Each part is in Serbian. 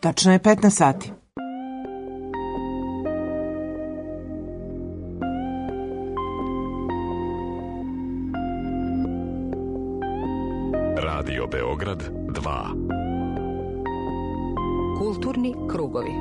Tačno je 15 sati. Radio Beograd 2. Kulturni krugovi.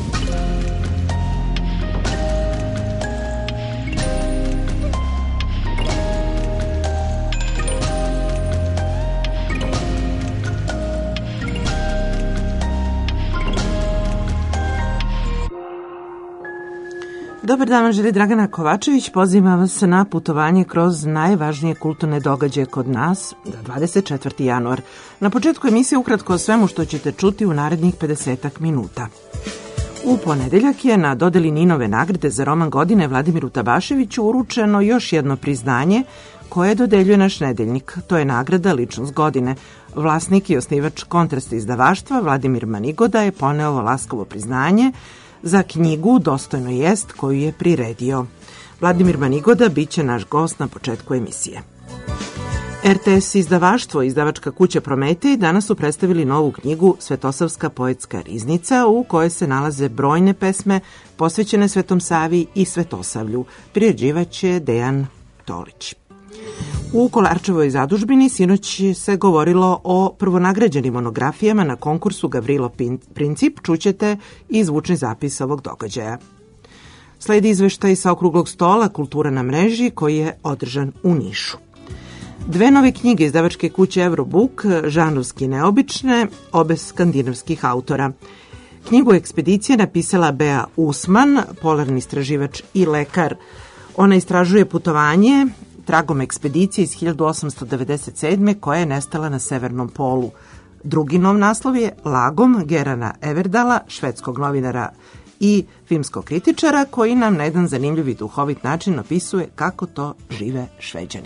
Dobar dan, vam želi Dragana Kovačević. Pozivam vas na putovanje kroz najvažnije kulturne događaje kod nas za 24. januar. Na početku emisije ukratko o svemu što ćete čuti u narednih 50 minuta. U ponedeljak je na dodeli Ninove nagrade za roman godine Vladimiru Tabaševiću uručeno još jedno priznanje koje dodeljuje naš nedeljnik. To je nagrada Ličnost godine. Vlasnik i osnivač Kontrast izdavaštva Vladimir Manigoda je poneo ovo laskovo priznanje za knjigu Dostojno jest koju je priredio. Vladimir Manigoda bit će naš gost na početku emisije. RTS izdavaštvo i izdavačka kuća Prometej danas su predstavili novu knjigu Svetosavska poetska riznica u kojoj se nalaze brojne pesme posvećene Svetom Savi i Svetosavlju. Priređivač je Dejan Tolić. U Kolarčevoj zadužbini sinoć se govorilo o prvonagrađenim monografijama na konkursu Gavrilo Princip. Čućete i zvučni zapis ovog događaja. Sledi izveštaj sa okruglog stola Kultura na mreži koji je održan u Nišu. Dve nove knjige izdavačke kuće Eurobook, žanrovski neobične, obe skandinavskih autora. Knjigu Ekspedicije napisala Bea Usman, polarni istraživač i lekar. Ona istražuje putovanje tragom ekspedicije iz 1897. koja je nestala na Severnom polu. Drugi nov naslov je Lagom Gerana Everdala, švedskog novinara i filmskog kritičara, koji nam na jedan zanimljiv i duhovit način opisuje kako to žive Šveđani.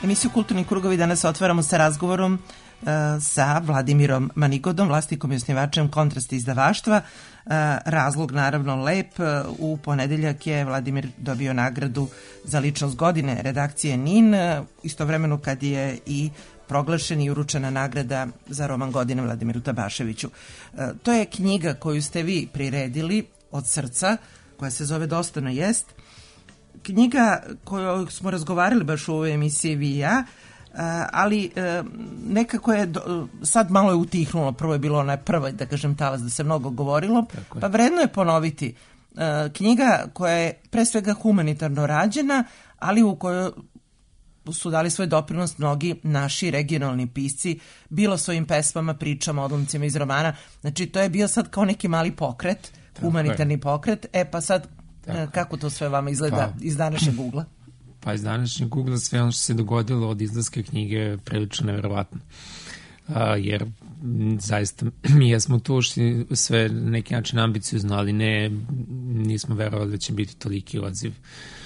Emisiju Kulturni krugovi danas otvaramo sa razgovorom sa Vladimirom Manigodom, vlasnikom i osnivačem Kontrasti izdavaštva. Razlog naravno lep. U ponedeljak je Vladimir dobio nagradu za ličnost godine redakcije NIN, istovremeno kad je i proglašen i uručena nagrada za roman godine Vladimiru Tabaševiću. To je knjiga koju ste vi priredili od srca, koja se zove Dostojno jest. Knjiga koju smo razgovarali baš u ovoj emisiji vi i ja, ali nekako je sad malo je utihnulo. Prvo je bilo onaj prva, da kažem, talas da se mnogo govorilo, pa vredno je ponoviti. Knjiga koja je pre svega humanitarno rađena, ali u kojoj su dali svoj doprinos mnogi naši regionalni pisci, bilo svojim pesmama, pričama, odlomcima iz romana. Znači, to je bio sad kao neki mali pokret, humanitarni pokret. Pa sad, kako to sve vama izgleda iz današnjeg ugla? Pa iz današnjeg ugla sve ono što se dogodilo od izlaska knjige je prilično neverovatno. Jer zaista mi jesmo tu ušli sve na neki način ambiciozno, ali nismo verovali da će biti toliki odziv.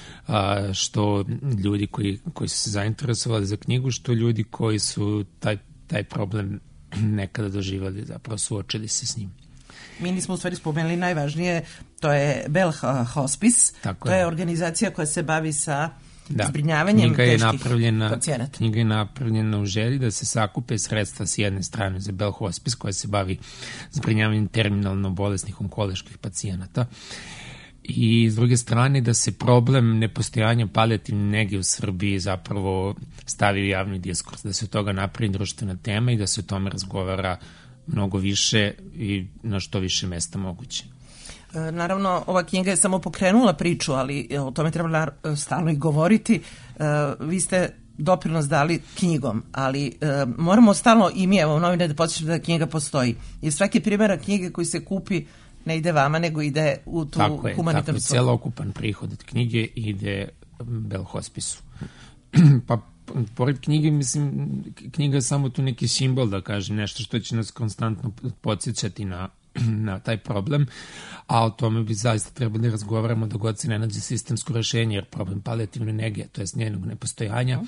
Što ljudi koji su se zainteresovali za knjigu, što ljudi koji su taj problem nekada doživali, zapravo suočili se s njim. Mi nismo u stvari spomenuli najvažnije, to je Bell Hospice, to je organizacija koja se bavi sa zbrinjavanjem teških pacijenata. Knjiga je napravljena u želji da se sakupe sredstva s jedne strane za Bell Hospice koja se bavi zbrinjavanjem terminalno bolesnih onkoloških pacijenata i s druge strane da se problem nepostojanja palijativne nege u Srbiji zapravo stavi u javni diskurs, da se od toga napravi društvena tema i da se o tome razgovara mnogo više i na što više mesta moguće. Naravno, ova knjiga je samo pokrenula priču, ali o tome treba stalno i govoriti. Vi ste doprinos dali knjigom, ali moramo stalno i mi, evo, novine da podsjećamo da knjiga postoji. Jer svaki primjerak knjige koji se kupi ne ide vama, nego ide u tu humanitarnu Tako je, celokupan prihod od knjige ide Bell Hospice-u. Pa pored knjige, mislim, knjiga je samo tu neki simbol, da kažem, nešto što će nas konstantno podsjećati na taj problem, a o tome bi zaista trebali razgovaramo dok god se ne nađe sistemsko rešenje, jer problem palijativne nege, to je njenog nepostojanja,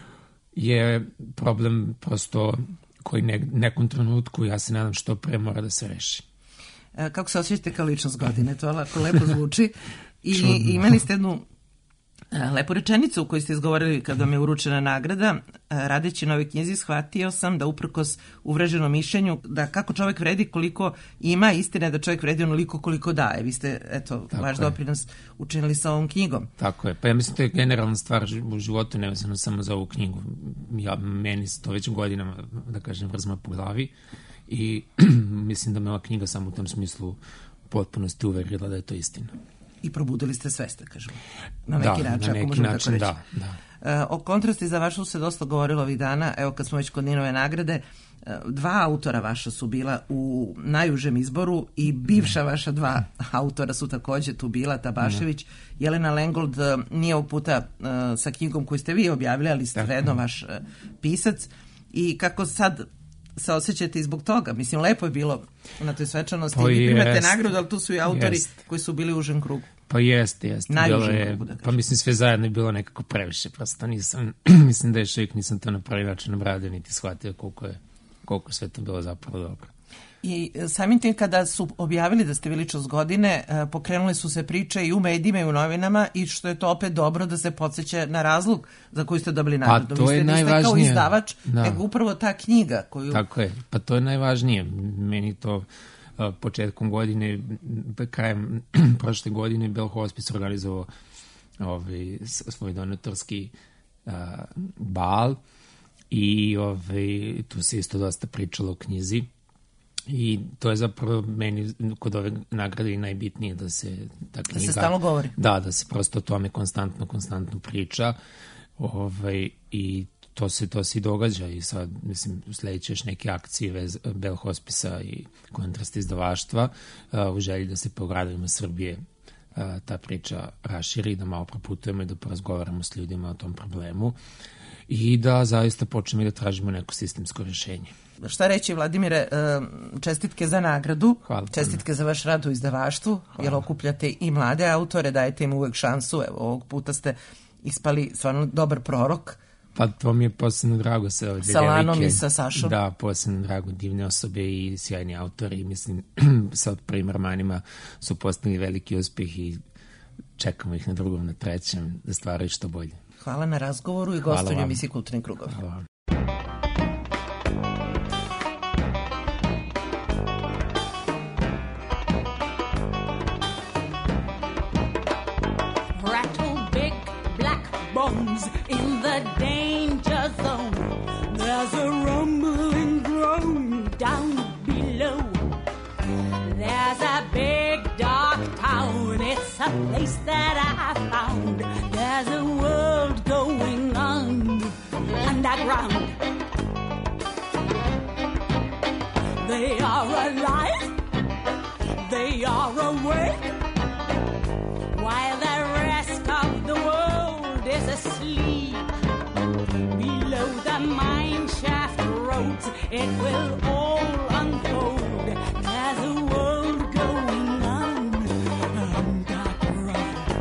je problem prosto koji nekom trenutku, ja se nadam, što pre mora da se reši. Kako se osjećate kao ličnost godine? To lako lepo zvuči. I imali ste jednu lepu rečenicu u kojoj ste izgovorili kada vam je uručena nagrada. Radeći na ovoj knjizi shvatio sam da uprkos uvreženom mišljenju da kako čovjek vredi koliko ima, istina je da čovjek vredi onoliko koliko daje. Vi ste, eto, vaš doprinos učinili sa ovom knjigom. Tako je. Pa ja mislim to je generalna stvar u životu, nevezano samo za ovu knjigu. Meni se to već godinama, da kažem, vrzma po glavi i mislim da me ova knjiga samo u tom smislu potpunosti uverila da je to istina. I probudili ste svest, da kažemo. Na neki način, ako možemo tako reći. O Kontrasti izdavaštvu se dosta govorilo ovih dana. Evo, kad smo već kod NIN-ove nagrade, 2 autora vaša su bila u najužem izboru i bivša vaša 2 autora su takođe tu bila, Tabašević. Jelena Lengold nije ovog puta sa knjigom koju ste vi objavili, ali ste vedno vaš pisac. I kako sad se osjećate i zbog toga? Mislim, lepo je bilo na toj svečanosti. Vi primate nagradu, ali tu su i autori koji su bili u užem krugu. Pa jeste. Najužem krugu, da kažem. Pa mislim, sve zajedno je bilo nekako previše. Prosto mislim da još uvijek nisam to na pravi način obradio, niti shvatio koliko sve to bilo zapravo dobro. I samim tim kada su objavili da ste vi ličnost godine, pokrenule su se priče i u medijima i u novinama i što je to opet dobro da se podsjeća na razlog za koju ste dobili nagradu. Pa to je najvažnije. Niste kao izdavač, nego upravo ta knjiga koju... Tako je, pa to je najvažnije. Meni to početkom godine, krajem prošle godine Bell Hospice organizovao svoj donatorski bal i tu se isto dosta pričalo o knjizi. I to je zapravo meni kod ove nagrade i najbitnije da se... Da se stalno govori. Da se prosto o tome konstantno priča i to se i događa i sad, mislim, sledeće još neke akcije Bell Hospice-a i Kontrasti izdavaštva u želji da se po gradovima Srbije ta priča raširi, da malo proputujemo i da porazgovaramo s ljudima o tom problemu i da zaista počnemo i da tražimo neko sistemsko rešenje. Šta reći, Vladimire, čestitke za nagradu, hvala, čestitke za vaš rad u izdavaštvu, jer okupljate i mlade autore, dajete im uvek šansu, evo ovog puta ste ispali stvarno dobar prorok, Pa to mi je posebno drago sa ove sa Lanom i sa Sašom. Da, posebno drago, divne osobe i sjajni autori. Mislim, sa prvim romanima su postali veliki uspjeh i čekamo ih na drugom, na trećem, da stvaraju što bolje. Hvala na razgovoru i gostovanju emisiji Kulturni krugovi. Hvala. In the danger zone, there's a rumbling groan down below. There's a big dark town, it's a place that I found. There's a world going on underground. They are alive, they are awake, while the rest of the world is asleep. Below the mine shaft roads, it will all unfold. There's a world going on underground.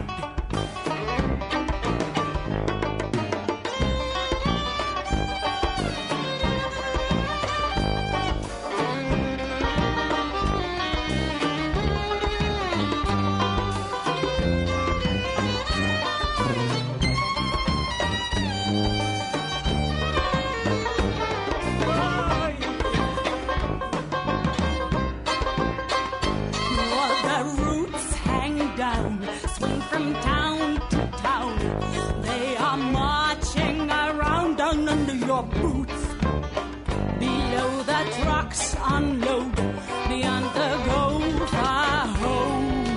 Swing from town to town. They are marching around down under your boots. Below the trucks unload, beyond the Gopher hose.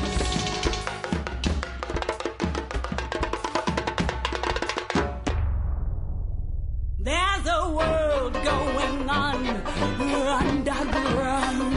There's a world going on underground.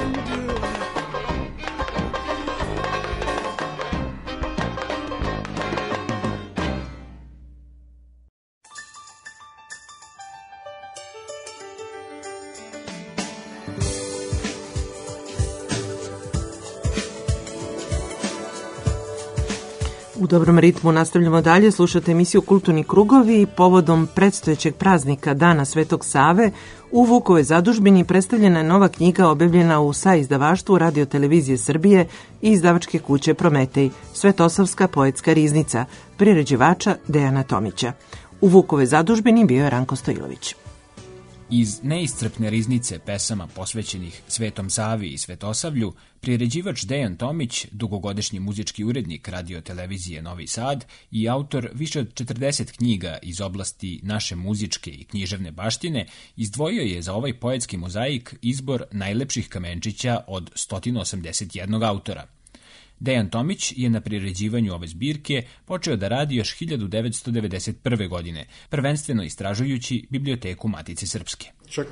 U dobrom ritmu nastavljamo dalje, slušate emisiju Kulturni krugovi. Povodom predstojećeg praznika Dana Svetog Save u Vukovoj zadužbini predstavljena je nova knjiga objavljena u saizdavaštvu Radio televizije Srbije i izdavačke kuće Prometej, Svetosavska poetska riznica, priređivača Dejana Tomića. U Vukovoj zadužbini bio je Ranko Stojilović. Iz neiscrpne riznice pesama posvećenih Svetom Savi i Svetosavlju, priređivač Dejan Tomić, dugogodišnji muzički urednik Radio televizije Novi Sad i autor više od 40 knjiga iz oblasti naše muzičke i književne baštine, izdvojio je za ovaj poetski mozaik izbor najlepših kamenčića od 181 autora. Dejan Tomić je na priređivanju ove zbirke počeo da radi još 1991. godine, prvenstveno istražujući biblioteku Matice Srpske. Čak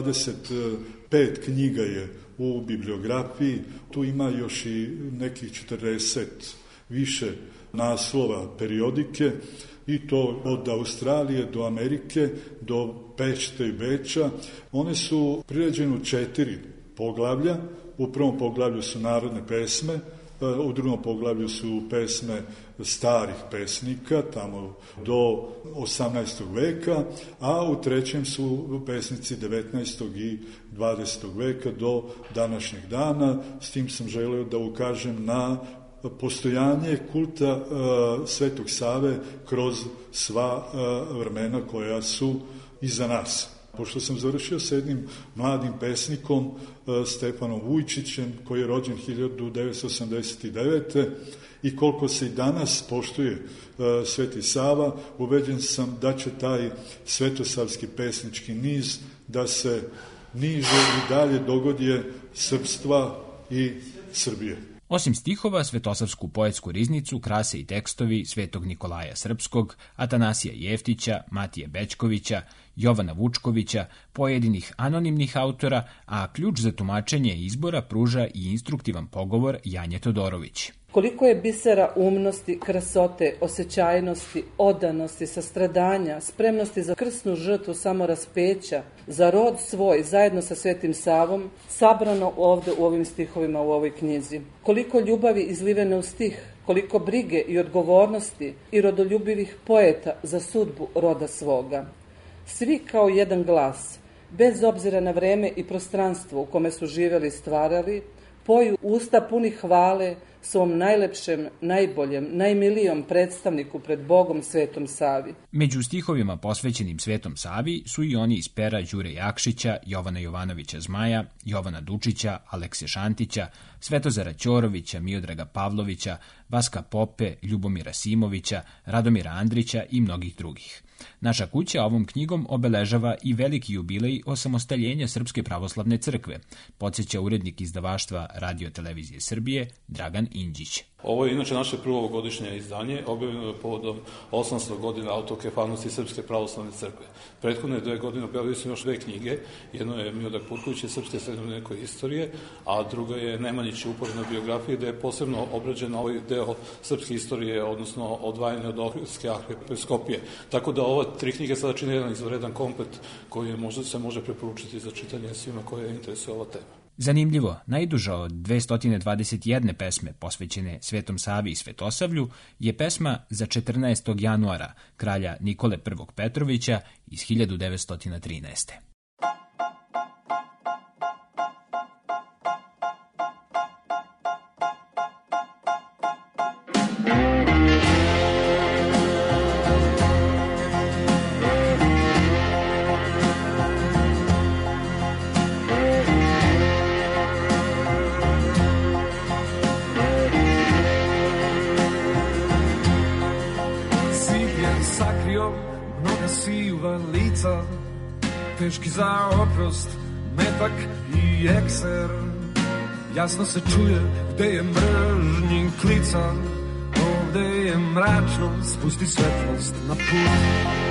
125 knjiga je u bibliografiji, tu ima još i nekih 40 više naslova periodike, i to od Australije do Amerike, do Pešte i Beča. One su priređene u 4 poglavlja. U prvom poglavlju su narodne pesme, u drugom poglavlju su pesme starih pesnika, tamo do 18. veka, a u trećem su pesnici 19. i 20. veka do današnjeg dana. S tim sam želeo da ukažem na postojanje kulta Svetog Save kroz sva vremena koja su iza nas. Pošto sam završio s jednim mladim pesnikom, Stefanom Vujčićem, koji je rođen 1989. i koliko se i danas poštuje Sveti Sava, ubeđen sam da će taj svetosavski pesnički niz da se niže i dalje dogodje srpstva i Srbije. Osim stihova, Svetosavsku poetsku riznicu krase i tekstovi Svetog Nikolaja Srpskog, Atanasija Jeftića, Matije Bećkovića, Jovana Vučkovića, pojedinih anonimnih autora, a ključ za tumačenje izbora pruža i instruktivan pogovor Janje Todorović. Koliko je bisera umnosti, krasote, osjećajnosti, odanosti, sastradanja, spremnosti za krsnu žrtvu samoraspeća, za rod svoj zajedno sa Svetim Savom, sabrano ovde u ovim stihovima u ovoj knjizi. Koliko ljubavi izlivene u stih, koliko brige i odgovornosti i rodoljubivih poeta za sudbu roda svoga. Svi kao jedan glas, bez obzira na vreme i prostranstvo u kome su živeli i stvarali, poju usta puni hvale svom najlepšem, najboljem, najmilijom predstavniku pred Bogom Svetom Savi. Među stihovima posvećenim Svetom Savi su i oni iz pera Đure Jakšića, Jovana Jovanovića Zmaja, Jovana Dučića, Alekse Šantića, Svetozara Ćorovića, Miodraga Pavlovića, Vaska Pope, Ljubomira Simovića, Radomira Andrića i mnogih drugih. Naša kuća ovom knjigom obeležava i veliki jubilej osamostaljenja Srpske pravoslavne crkve, podsjeća urednik izdavaštva Radio Televizije Srbije Dragan Indžić. Ovo je inače naše prvo godišnje izdanje, objavljeno je povodom 800 godina autokefalnosti Srpske pravoslavne crkve. Prethodne 2 godine objavili smo još 2 knjige, jedno je Miodrag Purković iz Srpske srednjovekovne istorije, a druga je Nemanjić uporedna biografija, gde je posebno obrađen ovaj deo srpske istorije, odnosno odvajanje od Ohridske arhiepiskopije. Tako da ova 3 knjige sada čine jedan izvanredan komplet koji se može preporučiti za čitanje svima koje interesuje ova tema. Zanimljivo, najduža od 221 pesme posvećene Svetom Savi i Svetosavlju je pesma za 14. januara kralja Nikole I. Petrovića iz 1913. Teški za oprost, metak i ekser. Jasno se čuje gde je mržnji klica. Ovde je mračno, spusti svetlost na put.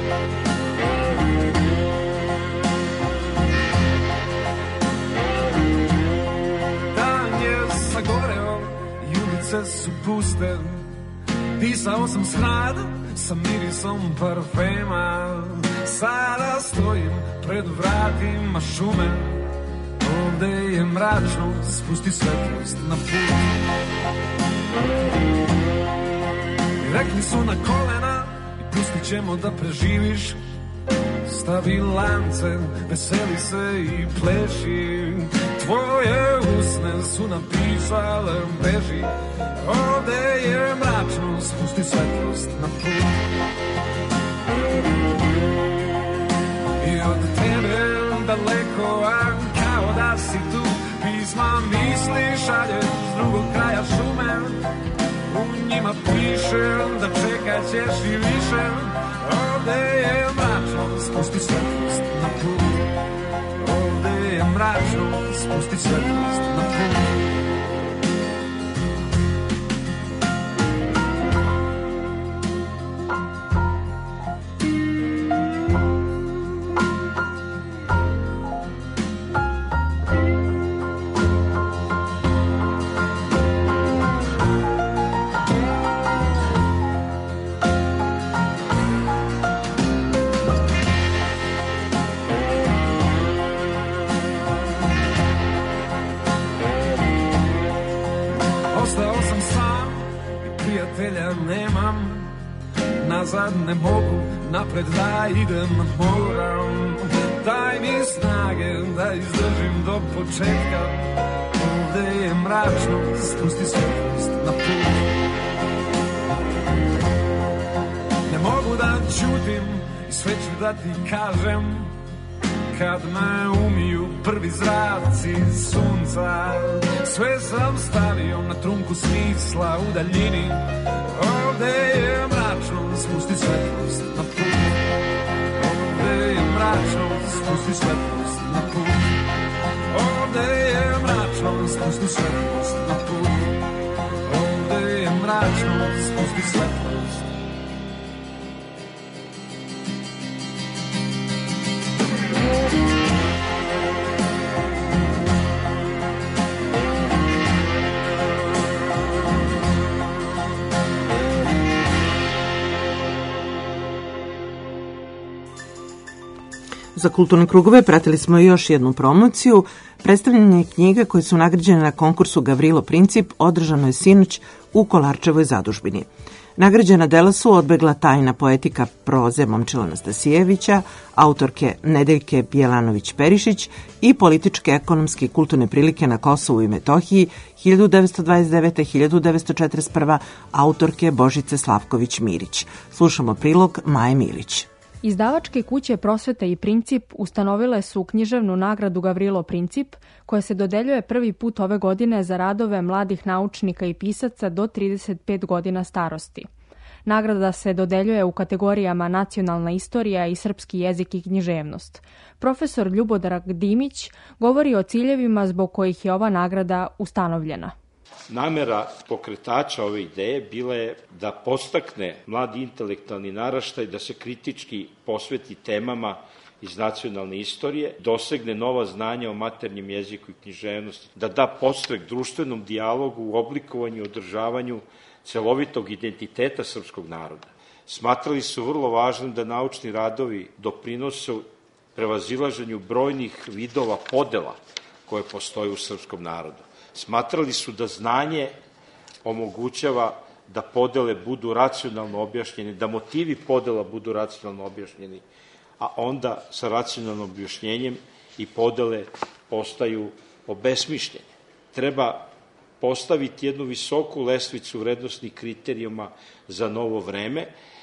Dan je sagoreo i ulice su puste. Disao sam smrad sa mirisom parfema. Sada stojim pred vratima šume. Ovde je mračno, spusti svetlost na put. Rekli su na kolena i pustit ćemo da preživiš. Stavi lance, veseli se i pleši. Tvoje usne su napisale beži. Ovde je mračno, spusti svetlost na put. I od tebe daleko, a kao da si tu. Pisma misli šalješ s drugog kraja šume. U njima piše da čekat ćeš i više. Ovde je mračno, spusti svetlost na put. Ovde je mračno, spusti svetlost na put. Nazad ne mogu, napred da idem moram. Daj mi snage da izdržim do početka. Ovde je mračno, spusti svetlost na put. Ne mogu da ćutim i sve ću da ti kažem. Kad me umiju prvi zraci sunca, sve sam stavio na trunku smisla u daljini. Ovde je mračno, spusti svetlost na put. Ovde je mračno, spusti svetlost na put. Ovde je mračno, spusti svetlost na put. Ovde je mračno, spusti svetlost. Za kulturne krugove pratili smo još jednu promociju. Predstavljanje knjiga koje su nagrađene na konkursu Gavrilo Princip održano je sinoć u Kolarčevoj zadužbini. Nagrađena dela su Odbegla tajna poetika proze Momčila Anastasijevića, autorke Nedeljke Bjelanović-Perišić i Političke, ekonomske i kulturne prilike na Kosovu i Metohiji 1929-1941, autorke Božice Slavković-Mirić. Slušamo prilog Maje Milić. Izdavačke kuće Prosveta i Princip ustanovile su književnu nagradu Gavrilo Princip, koja se dodeljuje prvi put ove godine za radove mladih naučnika i pisaca do 35 godina starosti. Nagrada se dodeljuje u kategorijama nacionalna istorija i srpski jezik i književnost. Profesor Ljubodrag Dimić govori o ciljevima zbog kojih je ova nagrada ustanovljena. Namera pokretača ove ideje bila je da podstakne mladi intelektualni naraštaj da se kritički posveti temama iz nacionalne istorije, dosegne nova znanja o maternjem jeziku i književnosti, da da podstrek društvenom dijalogu u oblikovanju i održavanju celovitog identiteta srpskog naroda. Smatrali su vrlo važnim da naučni radovi doprinose prevazilaženju brojnih vidova podela koje postoje u srpskom narodu. Smatrali su da znanje omogućava da podele budu racionalno objašnjeni, da motivi podela budu racionalno objašnjeni, a onda sa racionalnim objašnjenjem i podele postaju obesmišljene. Treba postaviti jednu visoku lestvicu vrednosnih kriterijuma za novo vreme,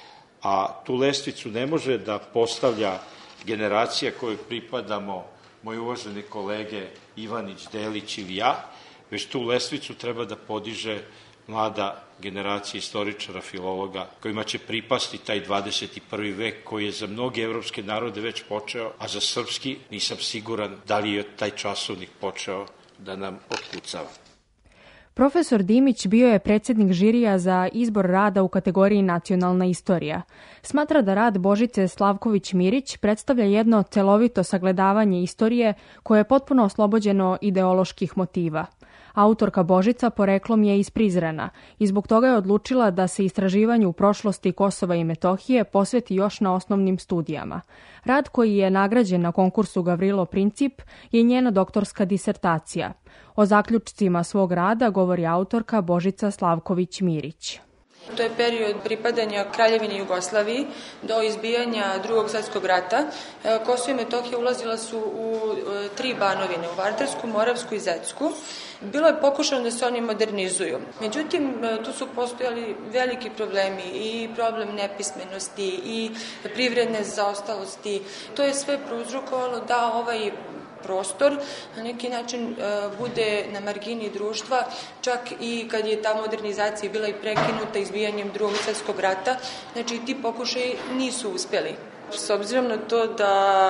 a tu lestvicu ne može da postavlja generacija kojoj pripadamo, moji uvaženi kolege Ivanić, Delić ili ja, već tu lestvicu treba da podiže mlada generacija istoričara, filologa, kojima će pripasti taj 21. vek koji je za mnoge evropske narode već počeo, a za srpski nisam siguran da li je taj časovnik počeo da nam otkucava. Profesor Dimić bio je predsjednik žirija za izbor rada u kategoriji nacionalna istorija. Smatra da rad Božice Slavković-Mirić predstavlja jedno celovito sagledavanje istorije koje je potpuno oslobođeno ideoloških motiva. Autorka Božica poreklom je iz Prizrena i zbog toga je odlučila da se istraživanju prošlosti Kosova i Metohije posveti još na osnovnim studijama. Rad koji je nagrađen na konkursu Gavrilo Princip je njena doktorska disertacija. O zaključcima svog rada govori autorka Božica Slavković-Mirić. To je period pripadanja Kraljevini Jugoslaviji do izbijanja Drugog svjetskog rata. Kosovo i Metohija ulazila su u 3 banovine, u Vardarsku, Moravsku i Zetsku. Bilo je pokušano da se oni modernizuju. Međutim, tu su postojali veliki problemi i problem nepismenosti i privredne zaostalosti. To je sve prouzrokovalo da ovaj prostor na neki način bude na margini društva, čak i kad je ta modernizacija bila i prekinuta izbijanjem Drugog svjetskog rata, znači ti pokušaji nisu uspjeli. S obzirom na to da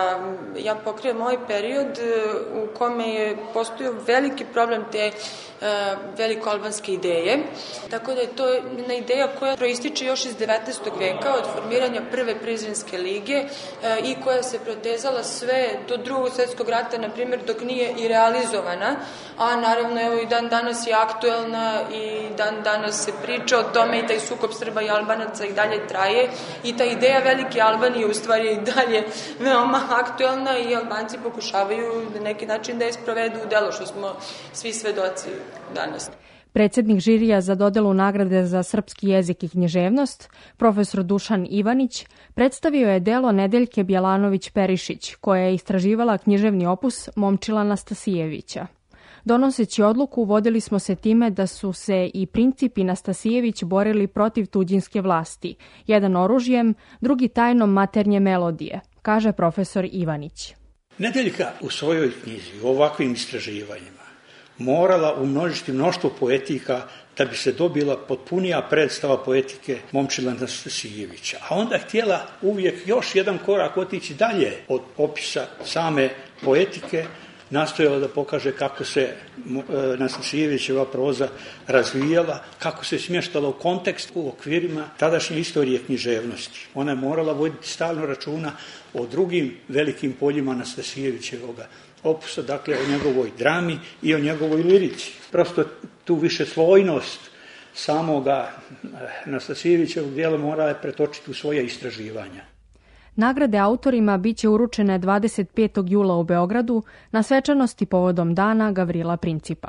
ja pokrivam ovaj period u kome je postojao veliki problem te velikoalbanske ideje, tako da je to jedna ideja koja proističe još iz 19. veka od formiranja prve Prizrenske lige i koja se protezala sve do Drugog svjetskog rata, na primjer, dok nije i realizovana, a naravno evo i dan danas je aktuelna i dan danas se priča o tome i taj sukob Srba i Albanaca i dalje traje i ta ideja velike Albanije u stvari je i dalje veoma aktuelna i Albanci pokušavaju na neki način da je sprovedu u delo, što smo svi svedoci danas. Predsjednik žirija za dodelu nagrade za srpski jezik i književnost, profesor Dušan Ivanić, predstavio je delo Nedeljke Bjelanović-Perišić, koja je istraživala književni opus Momčila Anastasijevića. Donoseći odluku, vodili smo se time da su se i Princip i Nastasijević borili protiv tuđinske vlasti, jedan oružjem, drugi tajnom maternje melodije, kaže profesor Ivanić. Nedeljka u svojoj knjizi, u ovakvim istraživanjima, morala umnožiti mnoštvo poetika da bi se dobila potpunija predstava poetike Momčila Anastasijevića. A onda htjela uvijek još jedan korak otići dalje od opisa same poetike, nastojala da pokaže kako se Anastasijevićeva proza razvijala, kako se smještala u kontekst u okvirima tadašnje istorije književnosti. Ona je morala voditi stalno računa o drugim velikim poljima Anastasijevićevog opusa, dakle o njegovoj drami i o njegovoj lirici. Prosto tu višeslojnost samoga Anastasijevićevog dijela morala je pretočiti u svoje istraživanja. Nagrade autorima biće uručene 25. jula u Beogradu na svečanosti povodom Dana Gavrila Principa.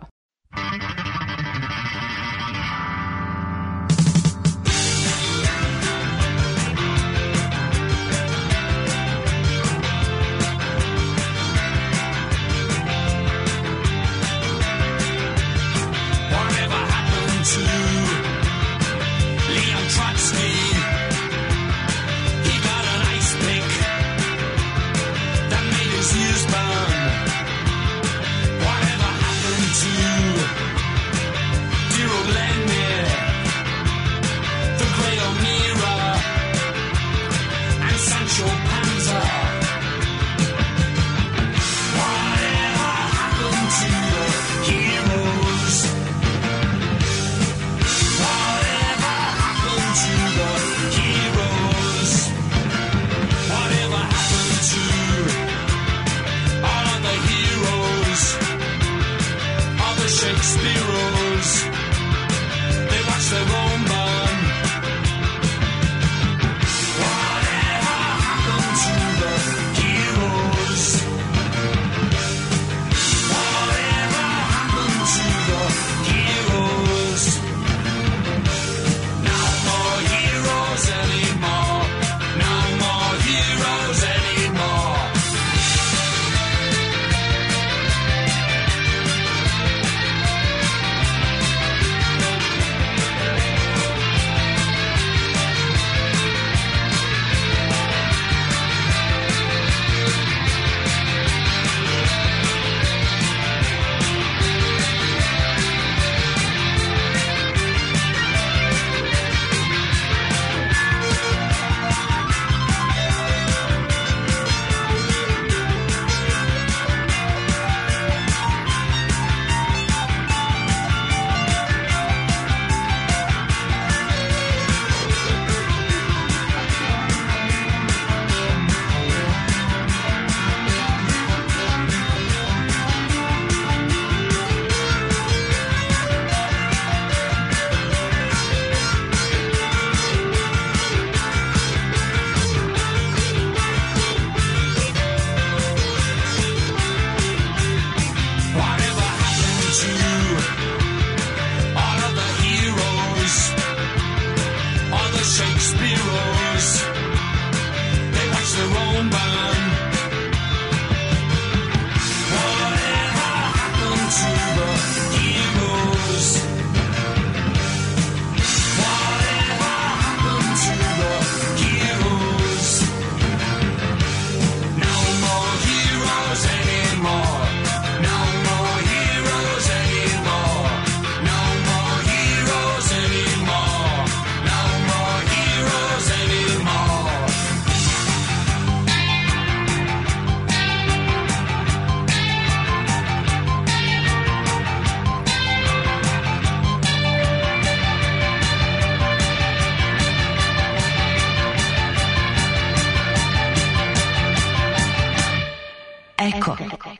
Eko.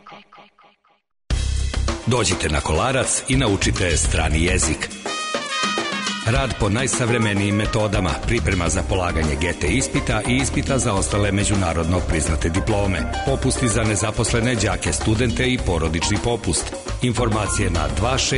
Dođite na Kolarac i naučite strani jezik. Rad po najsavremenijim metodama, priprema za polaganje GT ispita i ispita za ostale međunarodno priznate diplome, popusti za nezaposlene đake, studente i porodični popust. Informacije na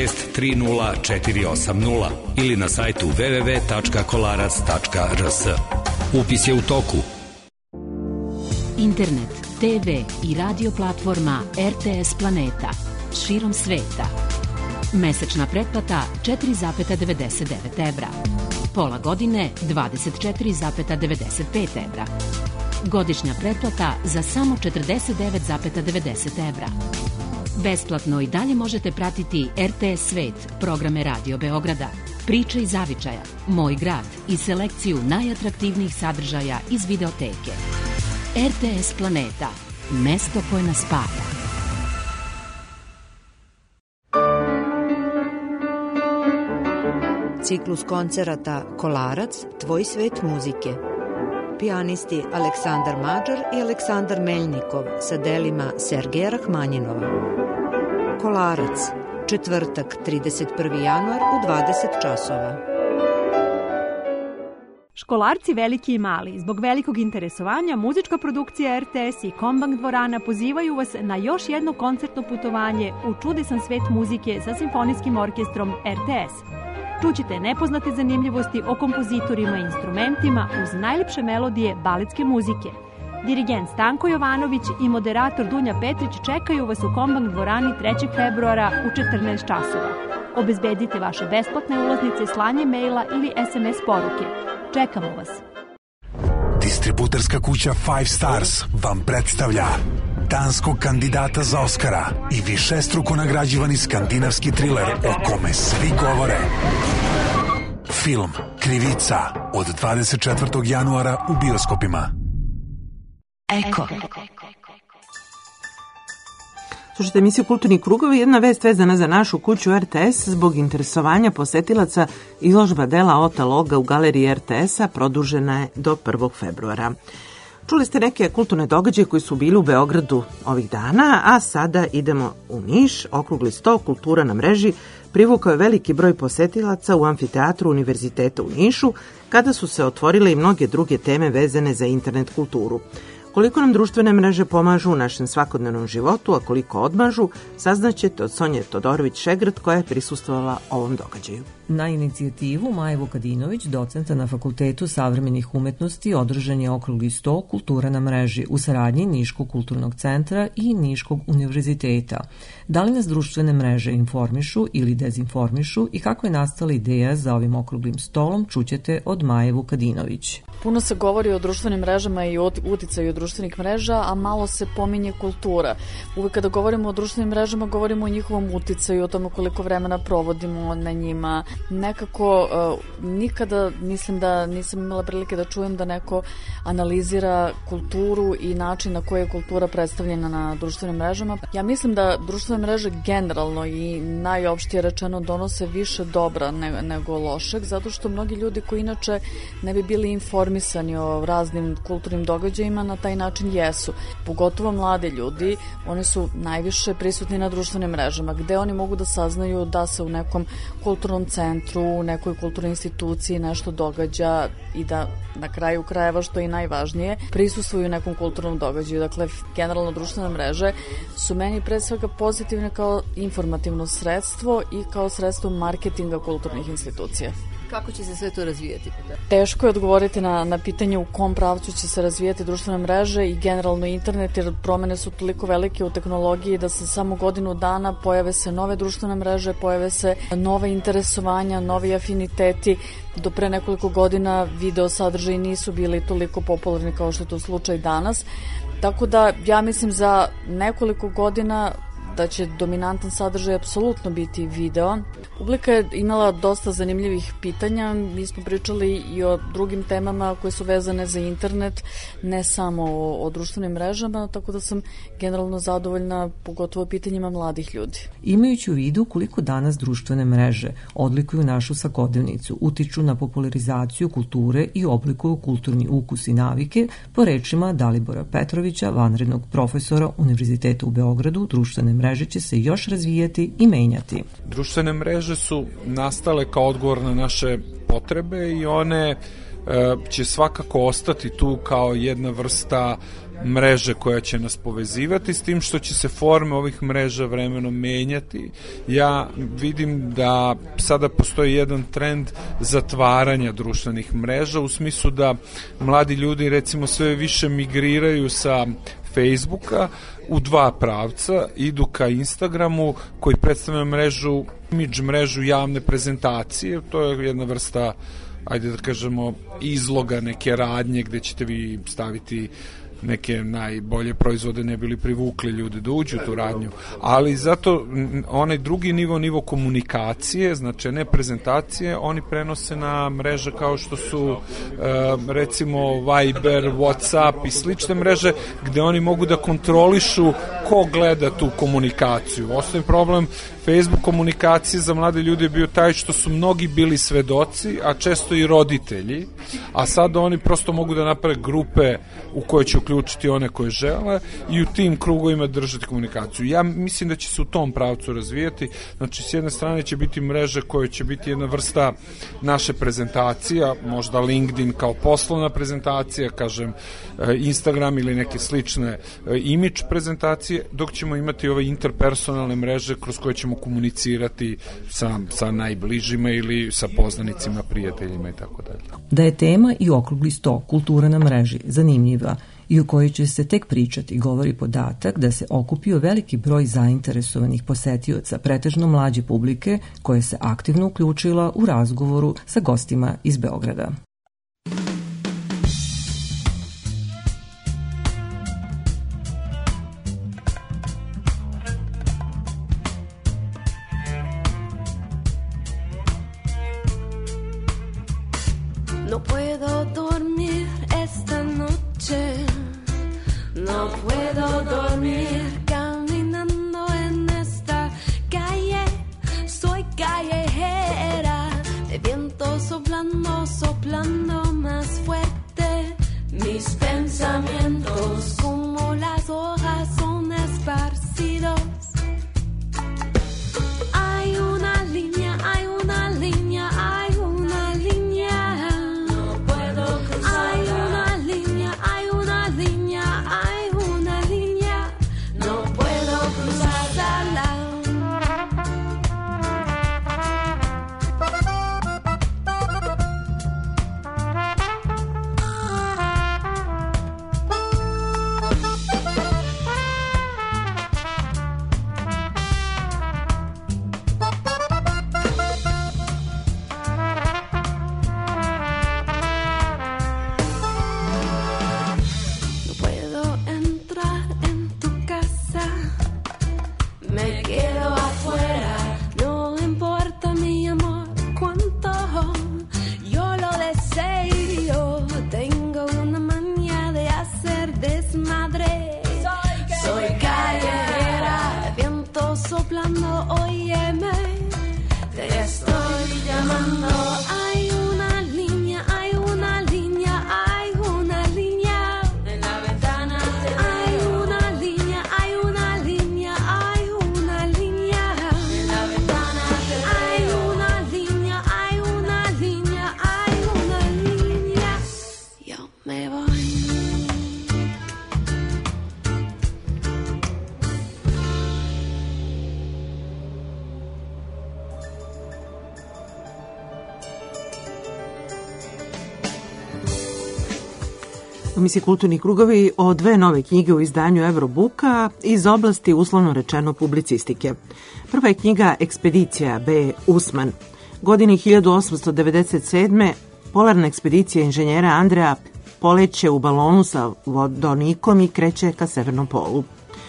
2630 ili na sajtu www.kolarac.rs. Upis je u toku. Internet, TV i radio platforma RTS Planeta širom sveta. Mesečna pretplata 4,99 evra. Pola godine 24,95 evra. Godišnja pretplata za samo 49,90 evra. Besplatno i dalje možete pratiti RTS Svet, programe Radio Beograda, Priče iz zavičaja, Moj grad i selekciju najatraktivnijih sadržaja iz videoteke. RTS Planeta, mesto koje nas spaja. Ciklus koncerata Kolarac, Tvoj svet muzike. Pijanisti Aleksandar Mađar i Aleksandar Meljnikov sa delima Sergeja Rahmanjinova. Kolarac, četvrtak, 31. januar u 20 časova. Školarci veliki i mali, zbog velikog interesovanja, muzička produkcija RTS i Kombank dvorana pozivaju vas na još jedno koncertno putovanje u čudesan svet muzike sa simfonijskim orkestrom RTS. Čućete nepoznate zanimljivosti o kompozitorima i instrumentima uz najlepše melodije baletske muzike. Dirigent Stanko Jovanović i moderator Dunja Petrić čekaju vas u Kombank dvorani 3. februara u 14 časova. Obezbedite vaše besplatne ulaznice slanjem maila ili SMS poruke. Čekamo vas. Distributerska kuća Five Stars vam predstavlja danskog kandidata za Oskara i višestruko nagrađivani skandinavski triler o kome svi govore. Film Krivica od 24. januara u bioskopima. Eko. Slušajte emisiju Kulturni krugovi, jedna vest vezana za našu kuću RTS. Zbog interesovanja posetilaca izložba dela Ota Loga u galeriji RTS-a produžena je do 1. februara. Čuli ste neke kulturne događaje koji su bili u Beogradu ovih dana, a sada idemo u Niš. Okrugli sto Kultura na mreži privukao je veliki broj posetilaca u amfiteatru Univerziteta u Nišu, kada su se otvorile i mnoge druge teme vezane za internet kulturu. Koliko nam društvene mreže pomažu u našem svakodnevnom životu, a koliko odmažu, saznaćete od Sonje Todorović-Šegrt koja je prisustvovala ovom događaju. Na inicijativu Maje Vukadinović, docenta na Fakultetu savremenih umetnosti, održan je okrugli sto Kultura na mreži u saradnji Niškog kulturnog centra i Niškog univerziteta. Da li nas društvene mreže informišu ili dezinformišu i kako je nastala ideja za ovim okruglim stolom, čućete od Maje Vukadinović. Puno se govori o društvenim mrežama i o uticaju društvenih mreža, a malo se pominje kultura. Uvek kada govorimo o društvenim mrežama, govorimo o njihovom uticaju, o tome koliko vremena provodimo na njima. Nekako nikada, mislim da nisam imala prilike da čujem da neko analizira kulturu i način na koji je kultura predstavljena na društvenim mrežama. Ja mislim da društvene mreže generalno i najopštije rečeno donose više dobra nego lošeg, zato što mnogi ljudi koji inače ne bi bili informisani o raznim kulturnim događajima na taj način jesu. Pogotovo mlade ljudi, oni su najviše prisutni na društvenim mrežama, gde oni mogu da saznaju da se u nekom kulturnom centru, u nekoj kulturnoj instituciji nešto događa i da na kraju krajeva, što je i najvažnije, prisustvuju nekom kulturnom događaju. Dakle, generalno društvene mreže su meni pre svega pozitivne kao informativno sredstvo i kao sredstvo marketinga kulturnih institucija. Kako će se sve to razvijati? Teško je odgovoriti na pitanje u kom pravcu će se razvijati društvene mreže i generalno internet, jer promene su toliko velike u tehnologiji da se samo godinu dana pojave se nove društvene mreže, pojave se nove interesovanja, novi afiniteti. Do pre nekoliko godina video sadržaji nisu bili toliko popularni kao što je to slučaj danas. Tako da ja mislim za nekoliko godina da će dominantan sadržaj apsolutno biti video. Publika je imala dosta zanimljivih pitanja, mi smo pričali i o drugim temama koje su vezane za internet, ne samo o društvenim mrežama, tako da sam generalno zadovoljna, pogotovo pitanjima mladih ljudi. Imajući u vidu koliko danas društvene mreže odlikuju našu svakodnevnicu, utiču na popularizaciju kulture i oblikuju kulturni ukus i navike, po rečima Dalibora Petrovića, vanrednog profesora Univerziteta u Beogradu, društvene mreže će se još razvijati i menjati. Društvene mreže su nastale kao odgovor na naše potrebe i one će svakako ostati tu kao jedna vrsta mreže koja će nas povezivati, s tim što će se forme ovih mreža vremenom menjati. Ja vidim da sada postoji jedan trend zatvaranja društvenih mreža, u smislu da mladi ljudi recimo sve više migriraju sa Facebooka u dva pravca, idu ka Instagramu koji predstavlja mrežu, imidž mrežu javne prezentacije, to je jedna vrsta, ajde da kažemo, izloga neke radnje gde ćete vi staviti neke najbolje proizvode ne bili privukli ljude da uđu u tu radnju, ali zato onaj drugi nivo komunikacije, znači ne prezentacije, oni prenose na mreže kao što su recimo Viber, Whatsapp i slične mreže gde oni mogu da kontrolišu ko gleda tu komunikaciju. Osnovni problem Facebook komunikacije za mlade ljudi je bio taj što su mnogi bili svedoci, a često i roditelji, a sada oni prosto mogu da naprave grupe u koje će uključiti one koje žele i u tim krugovima držati komunikaciju. Ja mislim da će se u tom pravcu razvijati. Znači, s jedne strane će biti mreže koje će biti jedna vrsta naše prezentacija, možda LinkedIn kao poslovna prezentacija, kažem Instagram ili neke slične imidž prezentacije, dok ćemo imati ove interpersonalne mreže kroz koje ćemo komunicirati sa najbližima ili sa poznanicima, prijateljima i tako dalje. Da je tema i okrugli sto kultura na mreži zanimljiva i o kojoj će se tek pričati, govori podatak da se okupio veliki broj zainteresovanih posetioca, pretežno mlađe publike, koja se aktivno uključila u razgovoru sa gostima iz Beograda. No puedo dormir esta noche, no puedo dormir caminando en esta calle, soy callejera, el viento soplando, soplando más fuerte, mis pensamientos como las hojas son esparcidos. Hay una línea, hay una línea, hay una línea. Emisiji Kulturni krugovi o dve nove knjige u izdanju Evrobuka iz oblasti, uslovno rečeno, publicistike. Prva je knjiga Ekspedicija B. Usman. Godini 1897. polarna ekspedicija inženjera Andreja poleće u balonu sa vodonikom i kreće ka severnom polu.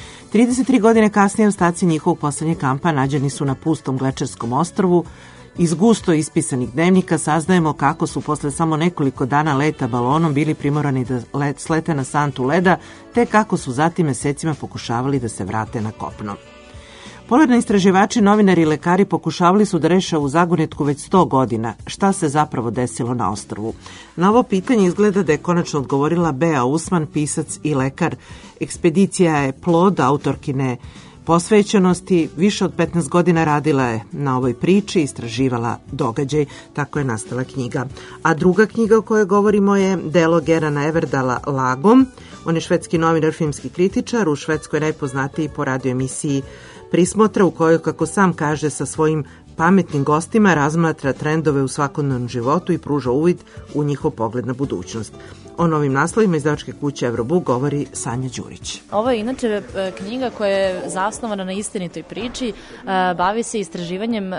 33 godine kasnije ostaci njihovog poslednjeg kampa nađeni su na pustom Glečerskom ostrvu. Iz gusto ispisanih dnevnika saznajemo kako su posle samo nekoliko dana leta balonom bili primorani da slete na santu leda, te kako su zatim mesecima pokušavali da se vrate na kopno. Polarni istraživači, novinari i lekari pokušavali su da reše u zagonetku već 100 godina šta se zapravo desilo na ostrvu. Na ovo pitanje izgleda da je konačno odgovorila Bea Usman, pisac i lekar. Ekspedicija je plod autorkine posvećenosti, više od 15 godina radila je na ovoj priči, istraživala događaj, tako je nastala knjiga. A druga knjiga o kojoj govorimo je delo Gerana Everdala Lagom. On je švedski novinar, filmski kritičar, u Švedskoj najpoznatiji po radio emisiji Prismotra, u kojoj, kako sam kaže, sa svojim pametnim gostima razmatra trendove u svakodnevnom životu i pruža uvid u njihov pogled na budućnost. O novim naslovima izdavačke kuće Evrobuk govori Sanja Đurić. Ovo je inače knjiga koja je zasnovana na istinitoj priči, bavi se istraživanjem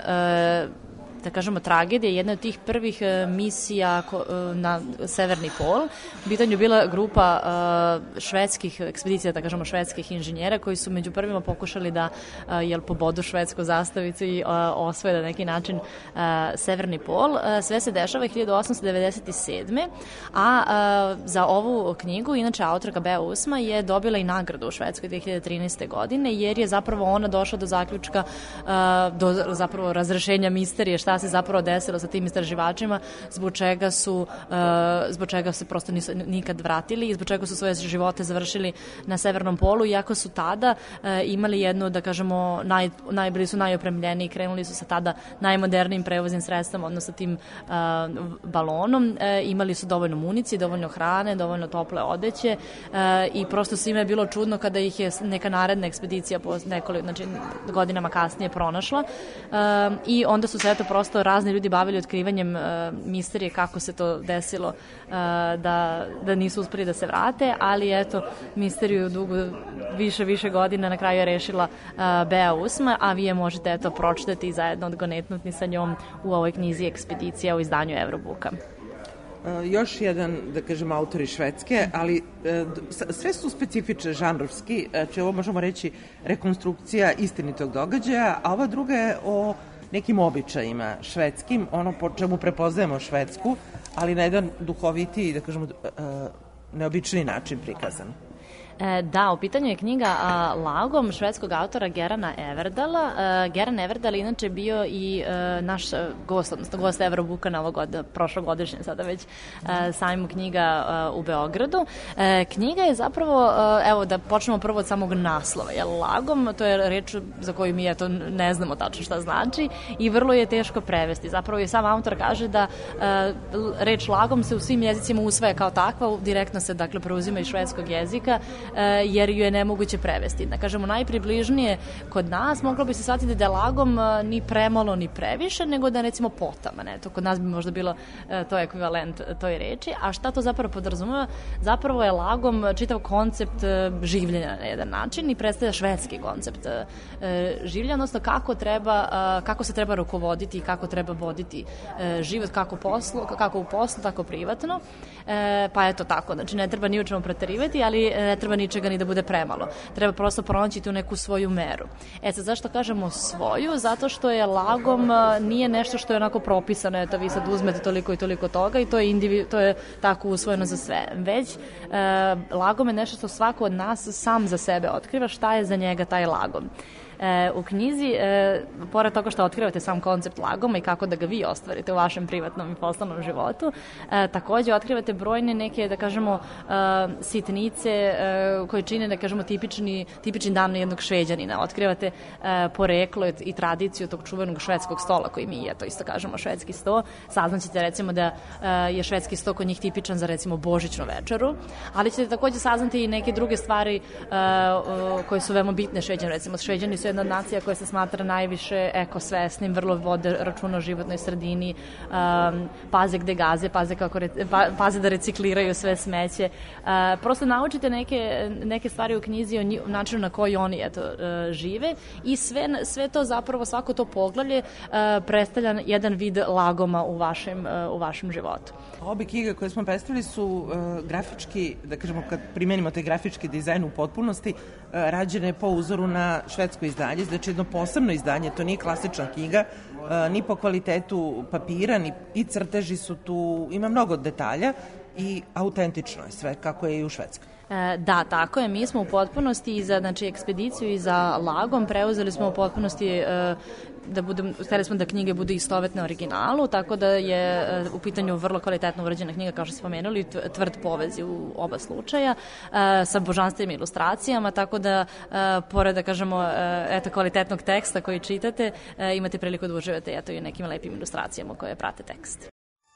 da kažemo tragedije, jedna od tih prvih misija na Severni pol. U pitanju je bila grupa švedskih ekspedicija, da kažemo švedskih inženjera, koji su među prvima pokušali da pobodu švedsku zastavicu i osvoje na neki način Severni pol. Sve se dešava 1897. A za ovu knjigu, inače autorka Bea Usma je dobila i nagradu u Švedskoj 2013. godine, jer je zapravo ona došla do zaključka, do zapravo razrešenja misterije šta šta se zapravo desilo sa tim istraživačima, zbog čega se prosto nisu nikad vratili i zbog čega su svoje živote završili na severnom polu, iako su tada imali jednu, da kažemo, bili su najopremljeniji, krenuli su sa tada najmodernijim prevoznim sredstvom, odnosno tim balonom, imali su dovoljno municije, dovoljno hrane, dovoljno tople odeće i prosto svima je bilo čudno kada ih je neka naredna ekspedicija godinama kasnije pronašla i onda su se prosto razni ljudi bavili otkrivanjem misterije kako se to desilo da nisu uspeli da se vrate, ali eto, misteriju dugo više godina na kraju je rešila Bea Usma, a vi je možete pročitati i zajedno odgonetnuti sa njom u ovoj knjizi Ekspedicija u izdanju Eurobuka. Još jedan, da kažem, autor iz Švedske, ali sve su specifične žanrovski, znači ovo možemo reći rekonstrukcija istinitog događaja, a ova druga je o nekim običajima švedskim, ono po čemu prepoznajemo Švedsku, ali na jedan duhovitiji, da kažemo, neobični način prikazan. Da, u pitanju je knjiga Lagom švedskog autora Gerana Everdala. Geran Everdal inače bio i naš gost, odnosno gost Eurobuka na prošlogodišnje sada već sajmu knjiga u Beogradu. Knjiga je zapravo, evo da počnemo prvo od samog naslova, Lagom, to je reč za koju mi ne znamo tačno šta znači i vrlo je teško prevesti. Zapravo je sam autor kaže da reč Lagom se u svim jezicima usvaja kao takva, direktno se dakle preuzima iz švedskog jezika, jer ju je nemoguće prevesti. Da kažemo, najpribližnije kod nas moglo bi se shvatiti da je Lagom ni premalo ni previše, nego da je recimo potaman. Eto, kod nas bi možda bilo to ekvivalent toj reči. A šta to zapravo podrazumeva? Zapravo je Lagom čitav koncept življenja na jedan način i predstavlja švedski koncept življenja, odnosno kako se treba rukovoditi i kako treba voditi život, kako u poslu, tako privatno. Pa eto tako, znači ne treba ni u čemu preterivati, ali ne treba ničega ni da bude premalo. Treba prosto pronaći tu neku svoju meru. Sad, zašto kažemo svoju? Zato što je Lagom nije nešto što je onako propisano, eto vi sad uzmete toliko i toliko toga i to je tako usvojeno za sve. Već Lagom je nešto što svako od nas sam za sebe otkriva šta je za njega taj Lagom. U knjizi, pored toga što otkrivate sam koncept Lagoma i kako da ga vi ostvarite u vašem privatnom i poslovnom životu, takođe otkrivate brojne neke, da kažemo, sitnice koje čine, da kažemo, tipični dan jednog Šveđanina. Otkrivate poreklo i tradiciju tog čuvenog švedskog stola koji mi je, to isto kažemo, švedski sto. Saznaćete recimo da je švedski sto kod njih tipičan za recimo božićnu večeru, ali ćete takođe saznati i neke druge stvari koje su veoma bitne Šveđanima. Recimo, Šveđani su jedna od nacija koja se smatra najviše ekosvesnim, vrlo vode računa o životnoj sredini, paze gde gaze, paze da recikliraju sve smeće. Prosto naučite neke stvari u knjizi o načinu na koji oni žive i sve to zapravo, svako to poglavlje predstavlja jedan vid Lagoma u vašem životu. Obe knjige koje smo predstavili su grafički, da kažemo, kad primenimo taj grafički dizajn u potpunosti, rađene po uzoru na švedsko izdanje, znači jedno posebno izdanje, to nije klasična knjiga, ni po kvalitetu papira, ni i crteži su tu, ima mnogo detalja i autentično je sve kako je i u Švedskoj. Da, tako je. Mi smo u potpunosti i za ekspediciju i za Lagom preuzeli smo u potpunosti hteli smo da knjige budu istovetne originalu, tako da je u pitanju vrlo kvalitetno urađena knjiga, kao što ste spomenuli, tvrd povezi u oba slučaja, sa božanstvim ilustracijama, tako da, pored, da kažemo, kvalitetnog teksta koji čitate, imate priliku da uživate i nekim lepim ilustracijama koje prate tekst.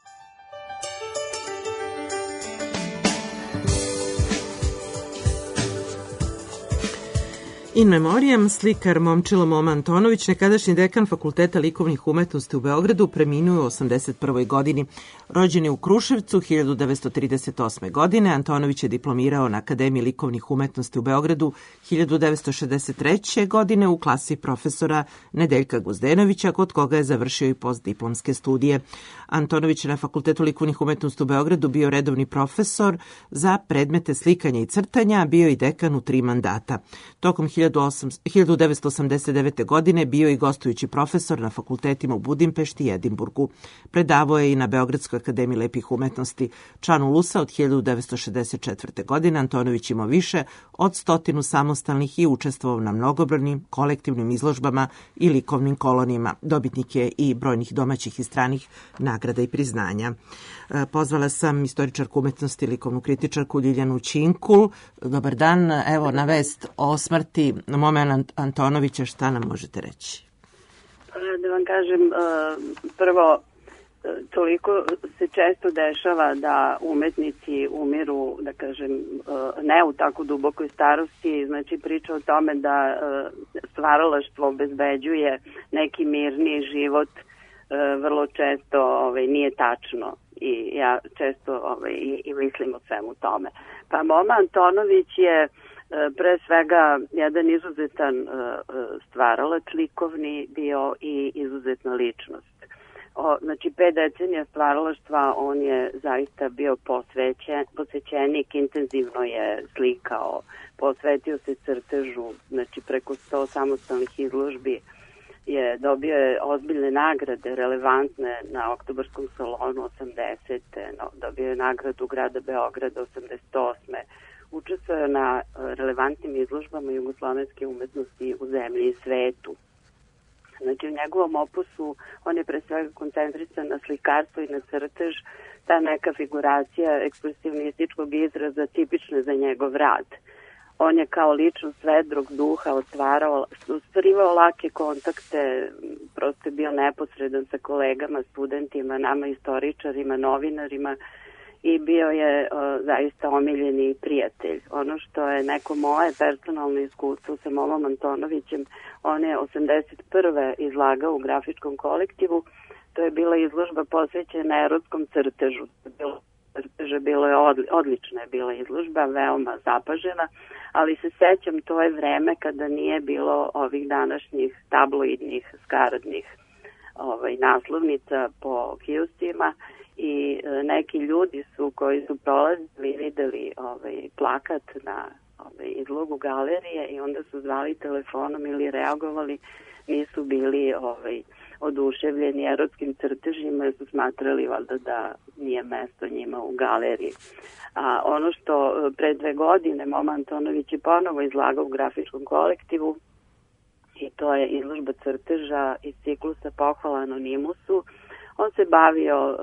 In memoriam, slikar Momčilo Moma Antonović, nekadašnji dekan Fakulteta likovnih umetnosti u Beogradu, preminuo u 81. godini. Rođen je u Kruševcu 1938. godine, Antonović je diplomirao na Akademiji likovnih umetnosti u Beogradu 1963. godine u klasi profesora Nedeljka Guzdenovića, kod koga je završio i postdiplomske studije. Antonović je na Fakultetu likovnih umetnosti u Beogradu bio redovni profesor za predmete slikanja i crtanja, bio i dekan u 3 mandata. Tokom 1989. godine bio i gostujući profesor na fakultetima u Budimpešti i Edimburgu. Predavao je i na Beogradskoj akademiji lepih umetnosti. Član ULUS-a od 1964. godine, Antonović imao više od 100 samostalnih i učestvovao na mnogobrojnim kolektivnim izložbama i likovnim kolonijama. Dobitnik je i brojnih domaćih i stranih nagrada i priznanja. Pozvala sam istoričarku umetnosti, likovnu kritičarku Ljiljanu Činkul. Dobar dan, evo na vest o smrti Momena Antonovića, šta nam možete reći? Da vam kažem, prvo, toliko se često dešava da umetnici umiru, da kažem, ne u tako dubokoj starosti, znači priča o tome da stvaralaštvo obezbeđuje neki mirniji život, vrlo često nije tačno i ja često i mislim o svemu tome. Pa Moma Antonović je pre svega jedan izuzetan stvaralac, likovni bio i izuzetna ličnost. Znači 5 decenija stvaralaštva on je zaista bio posvećenik, intenzivno je slikao, posvetio se crtežu, znači preko 100 samostalnih izložbi je dobio je ozbiljne nagrade, relevantne na Oktobarskom salonu 80. Dobio je nagradu grada Beograda 88. Učestvovao na relevantnim izložbama jugoslovenske umetnosti u zemlji i svetu. Znači u njegovom opusu on je pre svega koncentrisan na slikarstvo i na crtež, ta neka figuracija ekspresionističkog izraza tipična za njegov rad. On je kao ličnost vedrog duha ostvarivao lake kontakte, prosto je bio neposredan sa kolegama, studentima, nama istoričarima, novinarima i bio je zaista omiljeni prijatelj. Ono što je neko moje personalno iskustvo sa Momom Antonovićem, on je 81. izlagao u grafičkom kolektivu, to je bila izložba posvećena erotskom crtežu. Bilo je odlična je bila izložba, veoma zapažena, ali se sećam, to je vreme kada nije bilo ovih današnjih tabloidnih, skaradnih naslovnica po kioscima i neki ljudi koji su prolazili, videli plakat na izlogu galerije i onda su zvali telefonom ili reagovali, nisu bili oduševljeni erotskim crtežima jer su smatrali valjda da nije mesto njima u galeriji. A ono što pre 2 godine Moma Antonović je ponovo izlagao u grafičkom kolektivu i to je izložba crteža iz ciklusa Pohvala Anonimusu. On se bavio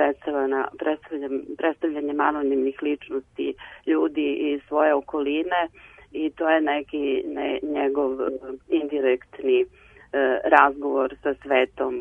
predstavljanjem anonimnih ličnosti ljudi iz svoje okoline i to je neki njegov indirektni razgovor sa svetom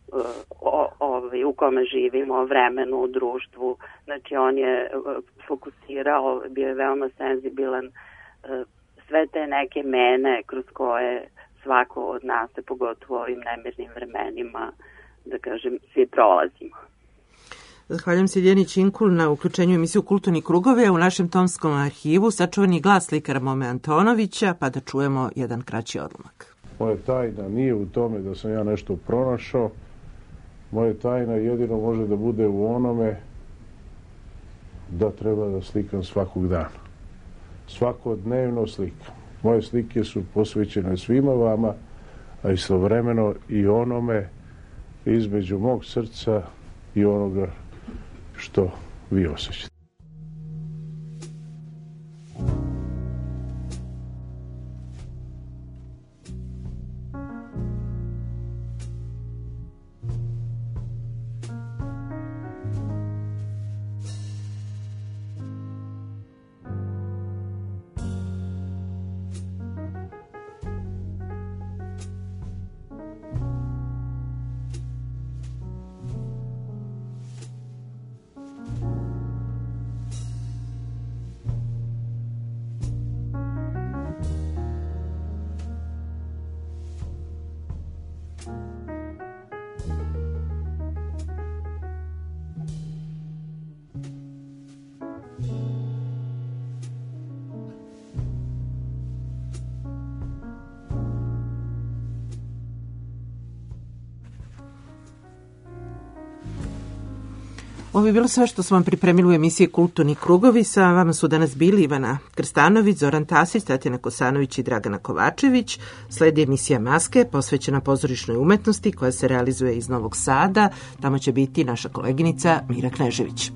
u kome živimo, o vremenu, u društvu. Znači on je fokusirao, bio je veoma senzibilan, sve te neke mene kroz koje svako od nas, pogotovo u ovim nemirnim vremenima, da kažem, svi prolazimo. Zahvaljujem se Ljiljani Činkul na uključenju emisiju Kulturni krugovi, u našem tomskom arhivu sačuvani glas slikara Mome Antonovića, pa da čujemo jedan kraći odlomak. Moja tajna nije u tome da sam ja nešto pronašao, moja tajna jedino može da bude u onome da treba da slikam svakog dana. Svakodnevno slikam. Moje slike su posvećene svima vama, a istovremeno i onome između mog srca i onoga što vi osjećate. Ovo je bilo sve što smo vam pripremili u emisiji Kulturni krugovi. Sa vama su danas bili Ivana Krstanović, Zoran Tasić, Tatjana Kosanović i Dragana Kovačević. Sledi emisija Maske, posvećena pozorišnoj umetnosti koja se realizuje iz Novog Sada. Tamo će biti naša koleginica Mira Knežević.